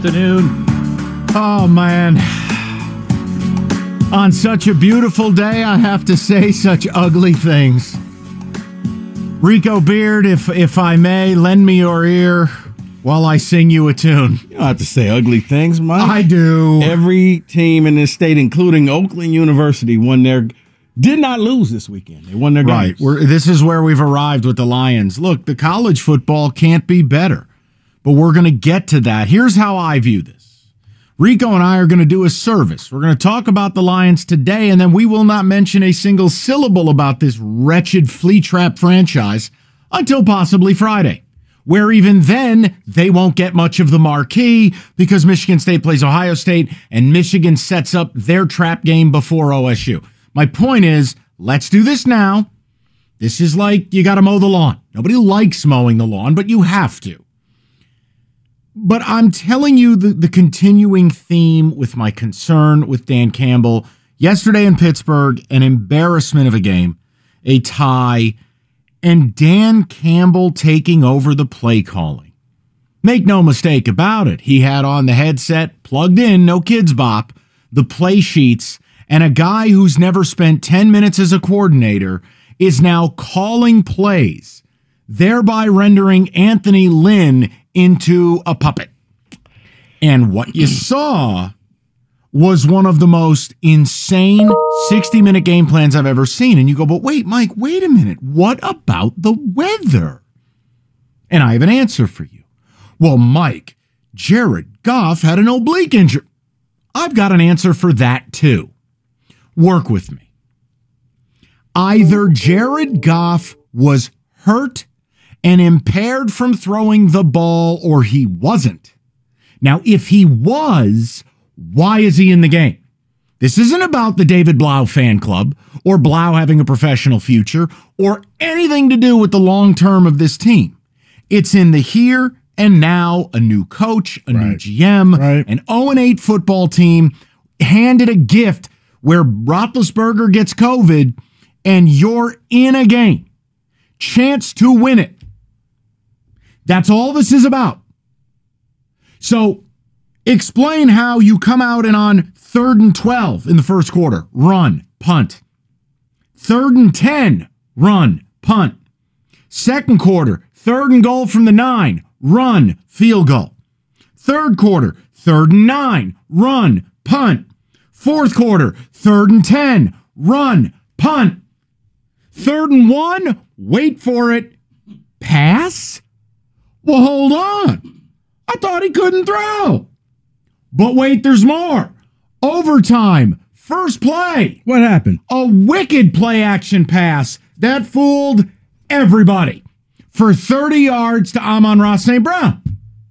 Afternoon. Oh, man. On such a beautiful day, I have to say such ugly things. Rico Beard, if I may, lend me your ear while I sing you a tune. You don't have to say ugly things, Mike. I do. Every team in this state, including Oakland University, did not lose this weekend. They won their games. Right. This is where we've arrived with the Lions. Look, the college football can't be better, but we're going to get to that. Here's how I view this. Rico and I are going to do a service. We're going to talk about the Lions today, and then we will not mention a single syllable about this wretched flea trap franchise until possibly Friday, where even then they won't get much of the marquee because Michigan State plays Ohio State and Michigan sets up their trap game before OSU. My point is, let's do this now. This is like you got to mow the lawn. Nobody likes mowing the lawn, but you have to. But I'm telling you the continuing theme with my concern with Dan Campbell. Yesterday in Pittsburgh, an embarrassment of a game, a tie, and Dan Campbell taking over the play calling. Make no mistake about it. He had on the headset, plugged in, no kids bop, the play sheets, and a guy who's never spent 10 minutes as a coordinator is now calling plays, thereby rendering Anthony Lynn into a puppet. And what you saw was one of the most insane 60-minute game plans I've ever seen. And you go, but wait, Mike, wait a minute. What about the weather? And I have an answer for you. Well, Mike, Jared Goff had an oblique injury. I've got an answer for that too. Work with me. Either Jared Goff was hurt and impaired from throwing the ball, or he wasn't. Now, if he was, why is he in the game? This isn't about the David Blau fan club or Blau having a professional future or anything to do with the long term of this team. It's in the here and now, a new coach, a new GM, an 0-8 football team handed a gift where Roethlisberger gets COVID and you're in a game. Chance to win it. That's all this is about. So explain how you come out and on 3rd and 12 in the first quarter, run, punt. 3rd and 10, run, punt. Second quarter, 3rd and goal from the 9, run, field goal. Third quarter, 3rd and 9, run, punt. Fourth quarter, 3rd and 10, run, punt. 3rd and 1, wait for it, pass? Well, hold on. I thought he couldn't throw. But wait, there's more. Overtime, first play. What happened? A wicked play action pass that fooled everybody for 30 yards to Amon-Ra St. Brown.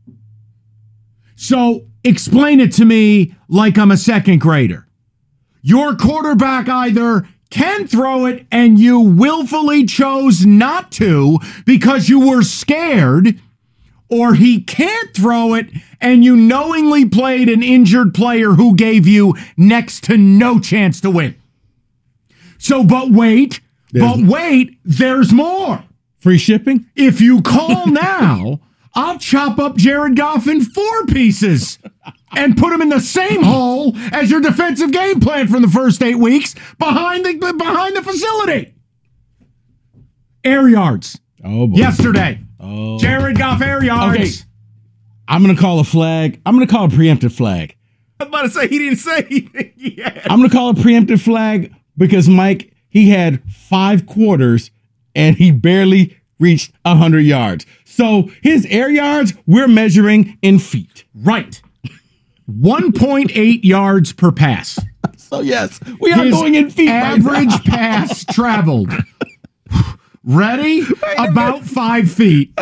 So explain it to me like I'm a second grader. Your quarterback either can throw it and you willfully chose not to because you were scared, or he can't throw it and you knowingly played an injured player who gave you next to no chance to win. So, but wait, there's more. Free shipping? If you call now, I'll chop up Jared Goff in 4 pieces and put him in the same hole as your defensive game plan from the first 8 weeks behind the facility. Air yards. Oh, boy. Yesterday. Oh. Jared Goff air yards. Okay. I'm going to call a flag. I'm going to call a preemptive flag. I was about to say he didn't say anything yet. I'm going to call a preemptive flag because, Mike, he had 5 quarters and he barely reached 100 yards. So his air yards, we're measuring in feet. Right. 1.8 yards per pass. So, yes, we are going in feet. Average pass traveled. Ready? About 5 feet.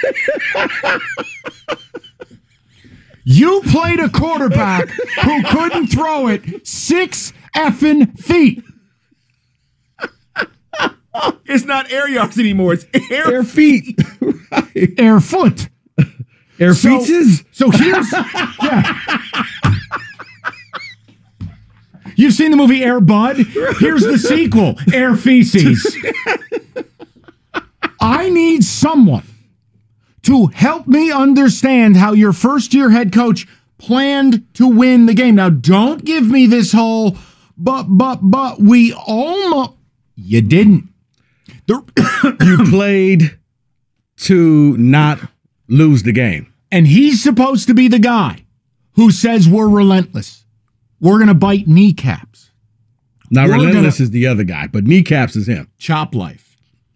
You played a quarterback who couldn't throw it 6 effing feet. It's not air yards anymore. It's air feet. Right. Air foot. Air feces? So here's... Yeah. You've seen the movie Air Bud? Here's the sequel, Air Feces. I need someone to help me understand how your first-year head coach planned to win the game. Now, don't give me this whole, but, we almost, you didn't. You played to not lose the game. And he's supposed to be the guy who says we're relentless. We're going to bite kneecaps. Now, relentless is the other guy, but kneecaps is him. Chop life.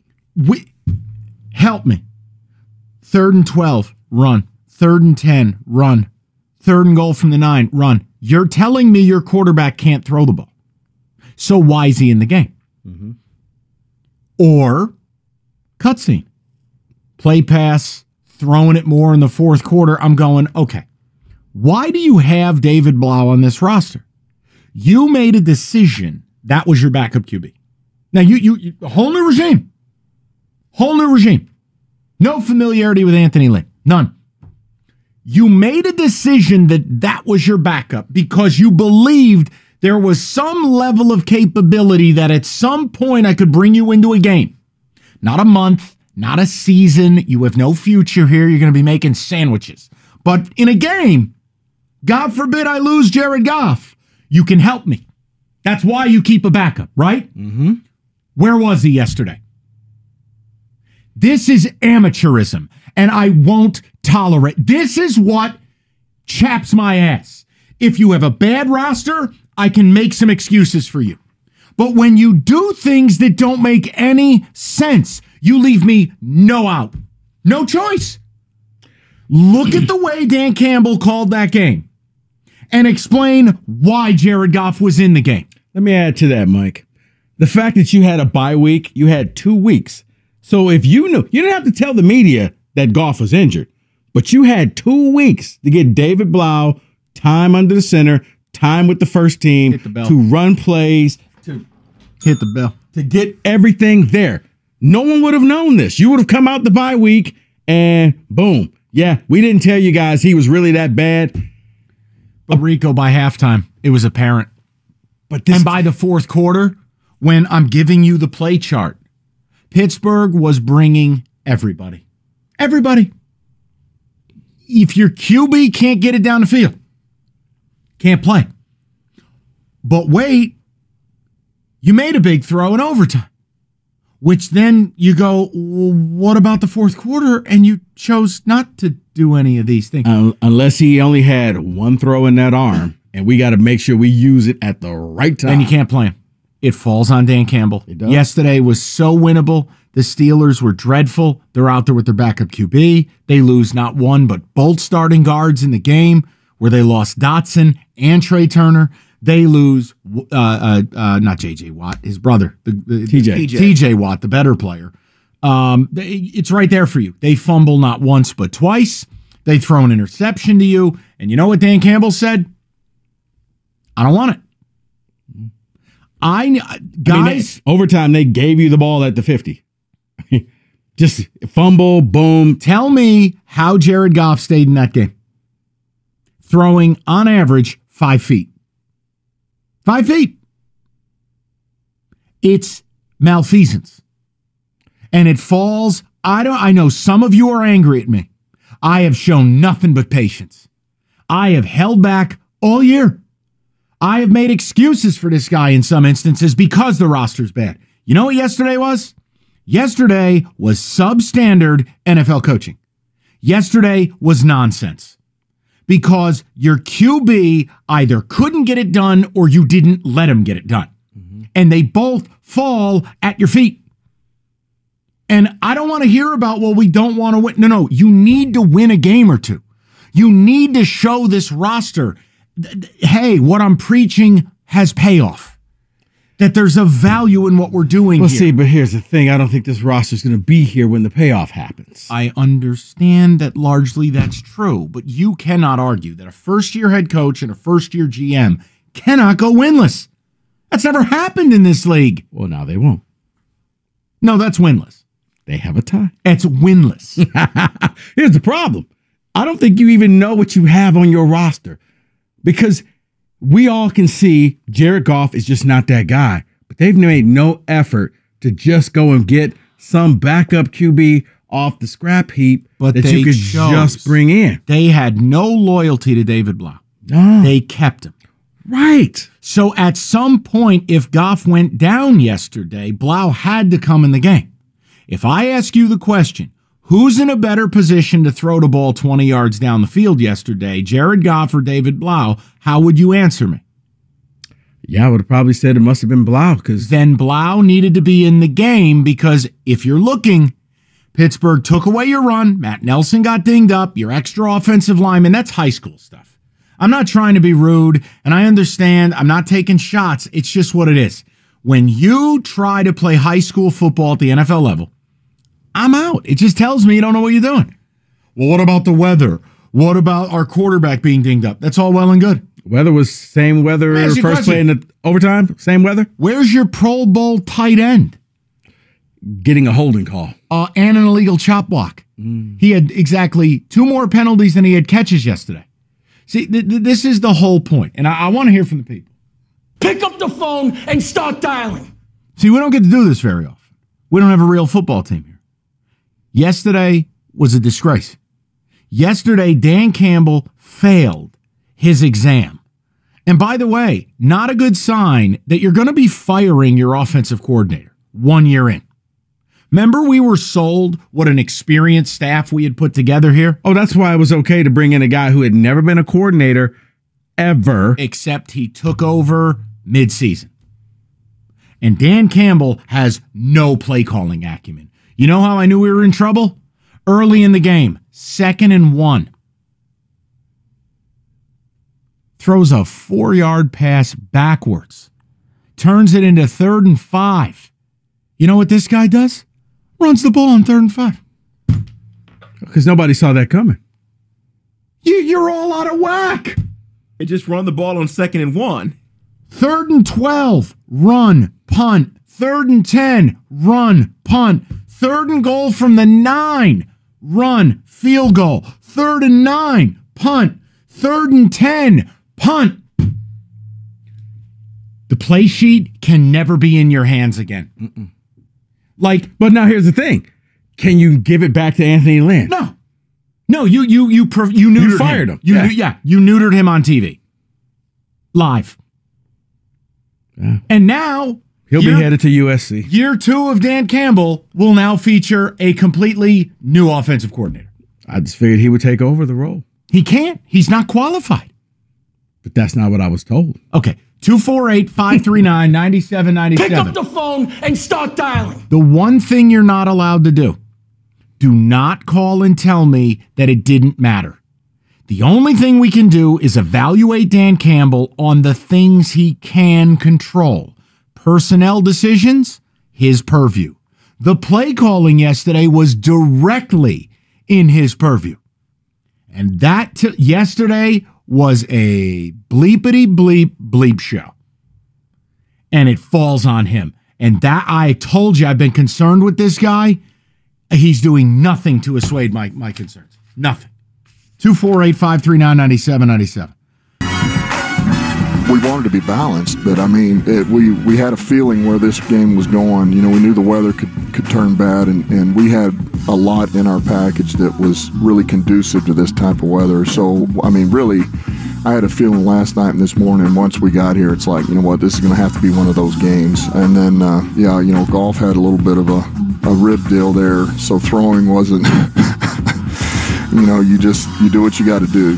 Help me. 3rd and 12, run. 3rd and 10, run. 3rd and goal from the 9, run. You're telling me your quarterback can't throw the ball. So why is he in the game? Mm-hmm. Or cutscene. Play pass, throwing it more in the 4th quarter. I'm going, okay, why do you have David Blau on this roster? You made a decision. That was your backup QB. Now, you whole new regime. Whole new regime. No familiarity with Anthony Lynn. None. You made a decision that was your backup because you believed there was some level of capability that at some point I could bring you into a game. Not a month, not a season. You have no future here. You're going to be making sandwiches. But in a game, God forbid I lose Jared Goff, you can help me. That's why you keep a backup, right? Mm-hmm. Where was he yesterday? This is amateurism, and I won't tolerate. This is what chaps my ass. If you have a bad roster, I can make some excuses for you. But when you do things that don't make any sense, you leave me no out. No choice. Look at the way Dan Campbell called that game and explain why Jared Goff was in the game. Let me add to that, Mike. The fact that you had a bye week, you had 2 weeks. So if you knew, you didn't have to tell the media that Goff was injured, but you had 2 weeks to get David Blau time under the center, time with the first team, to run plays, to hit the bell, to get everything there. No one would have known this. You would have come out the bye week and boom. Yeah, we didn't tell you guys he was really that bad. But Rico, by halftime, it was apparent. And by the 4th quarter, when I'm giving you the play chart, Pittsburgh was bringing everybody. Everybody. If your QB can't get it down the field, can't play. But wait, you made a big throw in overtime, which then you go, well, what about the 4th quarter? And you chose not to do any of these things. Unless he only had one throw in that arm, and we got to make sure we use it at the right time. Then you can't play him. It falls on Dan Campbell. Yesterday was so winnable. The Steelers were dreadful. They're out there with their backup QB. They lose not one, but both starting guards in the game where they lost Dotson and Trey Turner. They lose, not J.J. Watt, his brother, TJ Watt, the better player. It's right there for you. They fumble not once, but twice. They throw an interception to you. And you know what Dan Campbell said? I don't want it. Overtime, they gave you the ball at the 50. Just fumble, boom. Tell me how Jared Goff stayed in that game. Throwing, on average, 5 feet. 5 feet. It's malfeasance. And it falls. I know some of you are angry at me. I have shown nothing but patience. I have held back all year. I have made excuses for this guy in some instances because the roster's bad. You know what yesterday was? Yesterday was substandard NFL coaching. Yesterday was nonsense because your QB either couldn't get it done or you didn't let him get it done. Mm-hmm. And they both fall at your feet. And I don't want to hear about, well, we don't want to win. No, you need to win a game or two. You need to show this roster, hey, what I'm preaching has payoff. That there's a value in what we're doing here. See, but here's the thing. I don't think this roster's going to be here when the payoff happens. I understand that largely that's true, but you cannot argue that a first-year head coach and a first-year GM cannot go winless. That's never happened in this league. Well, now they won't. No, that's winless. They have a tie. It's winless. Here's the problem. I don't think you even know what you have on your roster because we all can see Jared Goff is just not that guy, but they've made no effort to just go and get some backup QB off the scrap heap But that they you could chose. just bring in. They had no loyalty to David Blau. No. They kept him. Right. So at some point, if Goff went down yesterday, Blau had to come in the game. If I ask you the question, who's in a better position to throw the ball 20 yards down the field yesterday, Jared Goff or David Blau, how would you answer me? Yeah, I would have probably said it must have been Blau because Then Blau needed to be in the game because if you're looking, Pittsburgh took away your run, Matt Nelson got dinged up, your extra offensive lineman, that's high school stuff. I'm not trying to be rude, and I understand I'm not taking shots. It's just what it is. When you try to play high school football at the NFL level, I'm out. It just tells me you don't know what you're doing. Well, what about the weather? What about our quarterback being dinged up? That's all well and good. weather was same weather Let me ask you a first play question. in the overtime, same weather. Where's your Pro Bowl tight end? Getting a holding call. And an illegal chop block. He had exactly 2 more penalties than he had catches yesterday. See, this is the whole point, and I want to hear from the people. Pick up the phone and start dialing. See, we don't get to do this very often. We don't have a real football team here. Yesterday was a disgrace. Yesterday, Dan Campbell failed his exam. And by the way, not a good sign that you're going to be firing your offensive coordinator 1 year in. Remember, we were sold what an experienced staff we had put together here? Oh, that's why it was okay to bring in a guy who had never been a coordinator ever. Except he took over midseason. And Dan Campbell has no play calling acumen. You know how I knew we were in trouble? Early in the game, 2nd and 1. Throws a 4-yard pass backwards. Turns it into 3rd and 5. You know what this guy does? Runs the ball on 3rd and 5. Because nobody saw that coming. You're all out of whack. They just run the ball on 2nd and 1. 3rd and 12, run, punt. 3rd and 10, run, punt. 3rd and goal from the 9, run, field goal. 3rd and 9, punt. 3rd and 10, punt. The play sheet can never be in your hands again. But now here's the thing. Can you give it back to Anthony Lynn? No, you neutered fired him. You Yeah. you neutered him on TV. Live. Yeah. And now He'll be year- headed to USC. Year 2 of Dan Campbell will now feature a completely new offensive coordinator. I just figured he would take over the role. He can't. He's not qualified. But that's not what I was told. Okay. 248-539-9797. Pick up the phone and start dialing. The one thing you're not allowed to do not call and tell me that it didn't matter. The only thing we can do is evaluate Dan Campbell on the things he can control. Personnel decisions, his purview. The play calling yesterday was directly in his purview. And that yesterday was a bleepity bleep show. And it falls on him. And that, I told you, I've been concerned with this guy. He's doing nothing to assuage my concerns. Nothing. 248-539-9797. We wanted to be balanced, but I mean, we had a feeling where this game was going. You know, we knew the weather could turn bad, and we had a lot in our package that was really conducive to this type of weather. So, I mean, really, I had a feeling last night and this morning, once we got here, it's like, you know what, this is going to have to be one of those games. And then, Golf had a little bit of a rib deal there, so throwing wasn't, you do what you got to do.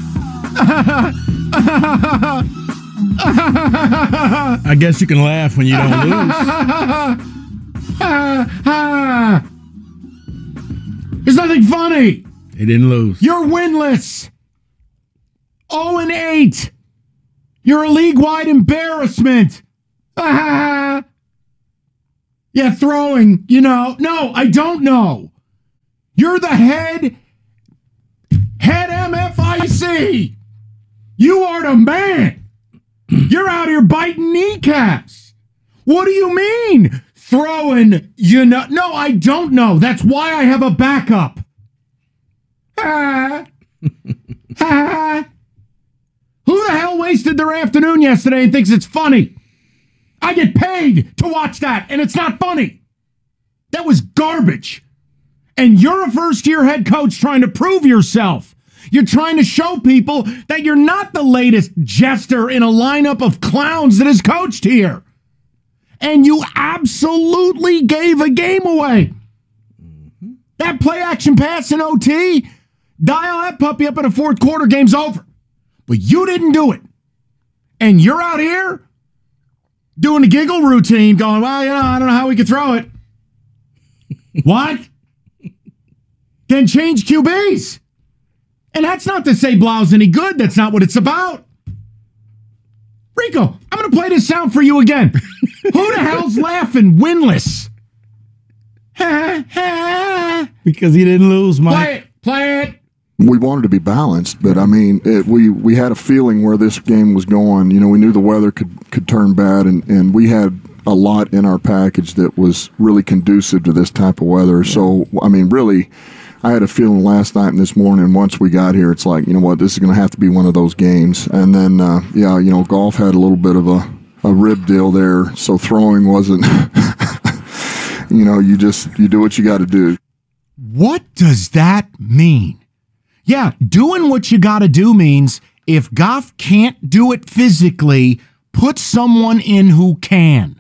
I guess you can laugh when you don't lose. There's nothing funny. They didn't lose. You're winless. 0-8. You're a league-wide embarrassment. Yeah, throwing, No, I don't know. You're the head MFIC. You are the man. You're out here biting kneecaps. What do you mean? Throwing, No, I don't know. That's why I have a backup. Who the hell wasted their afternoon yesterday and thinks it's funny? I get paid to watch that, and it's not funny. That was garbage. And you're a first-year head coach trying to prove yourself. You're trying to show people that you're not the latest jester in a lineup of clowns that is coached here. And you absolutely gave a game away. That play-action pass in OT, dial that puppy up in the fourth quarter, game's over. But you didn't do it. And you're out here doing the giggle routine, going, well, I don't know how we could throw it. What? Then change QBs. And that's not to say Blau's any good. That's not what it's about. Rico, I'm going to play this sound for you again. Who the hell's laughing winless? Because he didn't lose, Mike. Play it. We wanted to be balanced, but I mean, we had a feeling where this game was going. You know, we knew the weather could turn bad, and we had a lot in our package that was really conducive to this type of weather. Yeah. So, I mean, really, I had a feeling last night and this morning, once we got here, it's like, you know what, this is going to have to be one of those games. And then, Goff had a little bit of a rib deal there, so throwing wasn't, you do what you got to do. What does that mean? Yeah, doing what you got to do means if Goff can't do it physically, put someone in who can.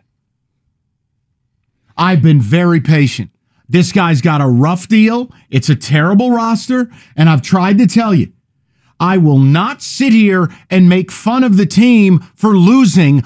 I've been very patient. This guy's got a rough deal. It's a terrible roster. And I've tried to tell you, I will not sit here and make fun of the team for losing,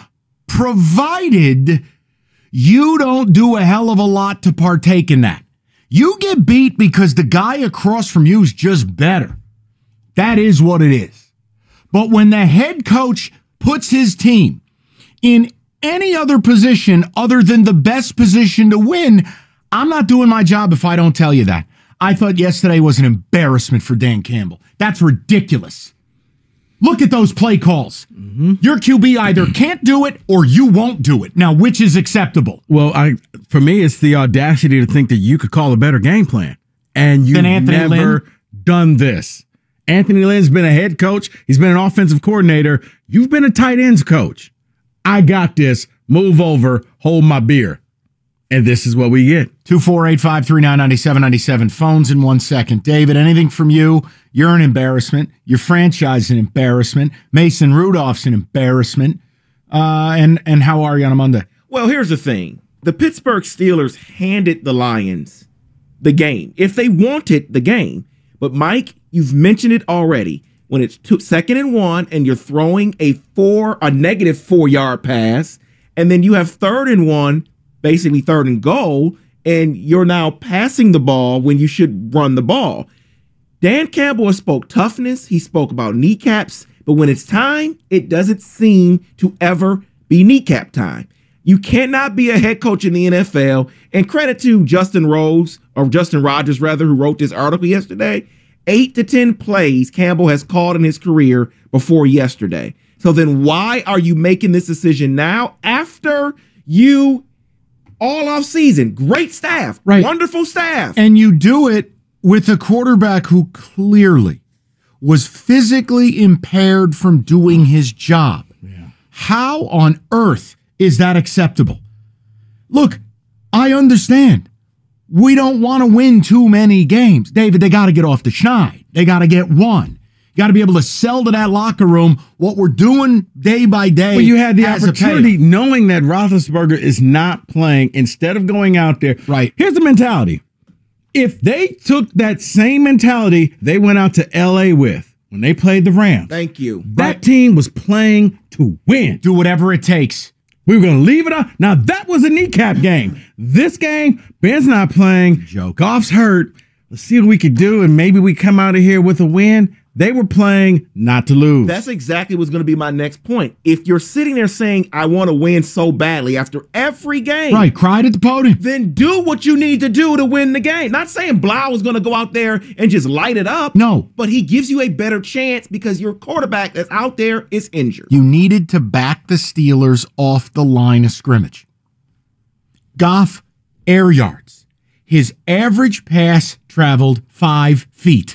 provided you don't do a hell of a lot to partake in that. You get beat because the guy across from you is just better. That is what it is. But when the head coach puts his team in any other position other than the best position to win, I'm not doing my job if I don't tell you that. I thought yesterday was an embarrassment for Dan Campbell. That's ridiculous. Look at those play calls. Mm-hmm. Your QB either can't do it or you won't do it. Now, which is acceptable? Well, for me, it's the audacity to think that you could call a better game plan. And you've never done this. Anthony Lynn's been a head coach. He's been an offensive coordinator. You've been a tight ends coach. I got this. Move over. Hold my beer. And this is what we get. 248-539-9797. Phones in 1 second. David, anything from you? You're an embarrassment. Your franchise is an embarrassment. Mason Rudolph's an embarrassment. And how are you on a Monday? Well, here's the thing. The Pittsburgh Steelers handed the Lions the game, if they wanted the game. But, Mike, you've mentioned it already. When it's 2nd and 1 and you're throwing a negative 4-yard pass, and then you have 3rd and 1, basically 3rd and goal, and you're now passing the ball when you should run the ball. Dan Campbell spoke toughness. He spoke about kneecaps. But when it's time, it doesn't seem to ever be kneecap time. You cannot be a head coach in the NFL. And credit to Justin Rogers, who wrote this article yesterday. 8 to 10 plays Campbell has called in his career before yesterday. So then why are you making this decision now after you all off season? Great staff, right? Wonderful staff. And you do it with a quarterback who clearly was physically impaired from doing his job. Yeah. How on earth is that acceptable? Look, I understand. We don't want to win too many games. David, they got to get off the schneid. They got to get one. You got to be able to sell to that locker room what we're doing day by day. Well, you had the opportunity knowing that Roethlisberger is not playing instead of going out there. Right. Here's the mentality. If they took that same mentality they went out to L.A. with when they played the Rams. Thank you. That team was playing to win. Do whatever it takes. We were going to leave it up. Now, that was a kneecap game. This game, Ben's not playing. Goff's hurt. Let's see what we could do, and maybe we come out of here with a win. They were playing not to lose. That's exactly what's going to be my next point. If you're sitting there saying, I want to win so badly after every game. Right, cried at the podium. Then do what you need to do to win the game. Not saying Blau is going to go out there and just light it up. No. But he gives you a better chance because your quarterback that's out there is injured. You needed to back the Steelers off the line of scrimmage. Goff, air yards. His average pass traveled 5 feet.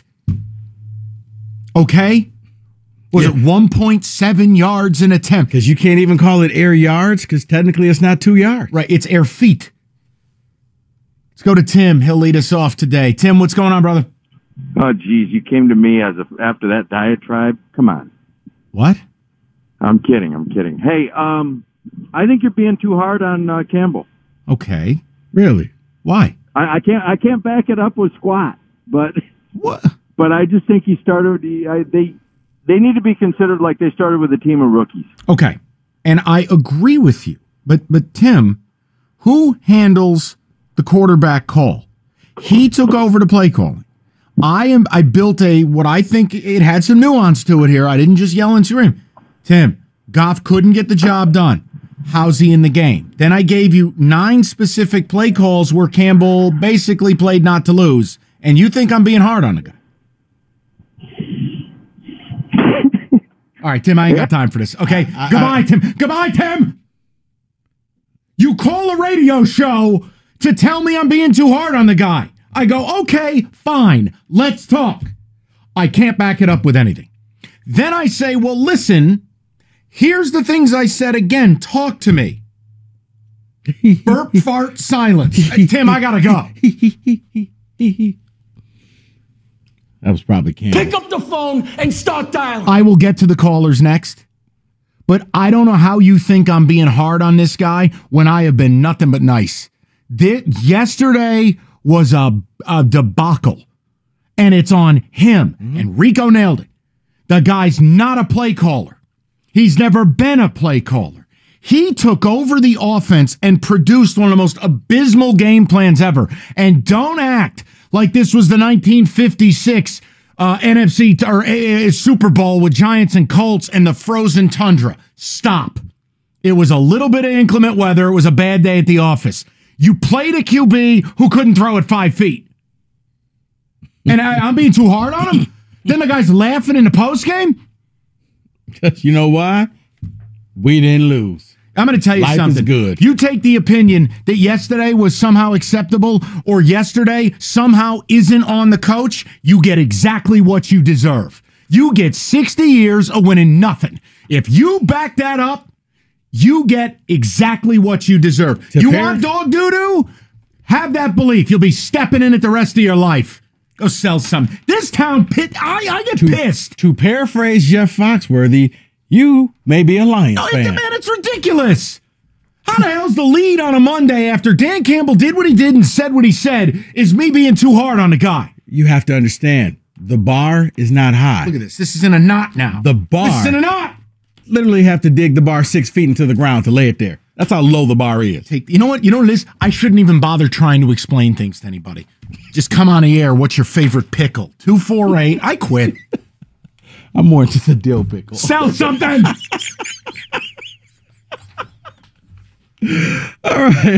Okay? Was it 1.7 yards an attempt? Because you can't even call it air yards because technically it's not 2 yards. Right, it's air feet. Let's go to Tim. He'll lead us off today. Tim, what's going on, brother? Oh, geez, you came to me after that diatribe. Come on. What? I'm kidding. Hey, I think you're being too hard on Campbell. Okay. Really? Why? I can't back it up with squat, but What? but I just think he started. They need to be considered like they started with a team of rookies. Okay. And I agree with you. But Tim, who handles the quarterback call? He took over the play calling. I built what I think it had some nuance to it here. I didn't just yell and scream. Tim, Goff couldn't get the job done. How's he in the game? Then I gave you 9 specific play calls where Campbell basically played not to lose. And you think I'm being hard on the guy. All right, Tim, I ain't got time for this. Okay, goodbye, Tim. Goodbye, Tim. You call a radio show to tell me I'm being too hard on the guy. I go, okay, fine, let's talk. I can't back it up with anything. Then I say, well, listen, here's the things I said again. Talk to me. Burp, fart, silence. Hey, Tim, I gotta go. That was probably Campbell. Pick up the phone and start dialing. I will get to the callers next. But I don't know how you think I'm being hard on this guy when I have been nothing but nice. Yesterday was a debacle, and it's on him. And Rico nailed it. The guy's not a play caller. He's never been a play caller. He took over the offense and produced one of the most abysmal game plans ever. And don't act like this was the 1956 NFC or Super Bowl with Giants and Colts and the frozen tundra. Stop. It was a little bit of inclement weather. It was a bad day at the office. You played a QB who couldn't throw at 5 feet. And I'm being too hard on him? Then the guy's laughing in the postgame? You know why? We didn't lose. I'm going to tell you Life something. is good. You take the opinion that yesterday was somehow acceptable or yesterday somehow isn't on the coach, you get exactly what you deserve. You get 60 years of winning nothing. If you back that up, you get exactly what you deserve. You want dog doo-doo? Have that belief. You'll be stepping in it the rest of your life. Go sell some. This town, I get pissed. To paraphrase Jeff Foxworthy, you may be a Lions fan. Man, it's ridiculous. How the hell's the lead on a Monday after Dan Campbell did what he did and said what he said is me being too hard on the guy? You have to understand, the bar is not high. Look at this. This is in a knot now. The bar. This is in a knot. Literally have to dig the bar 6 feet into the ground to lay it there. That's how low the bar is. You know what? You know what it is? I shouldn't even bother trying to explain things to anybody. Just come on the air. What's your favorite pickle? 248. I quit. I'm more into the dill pickle. Sell something. All right.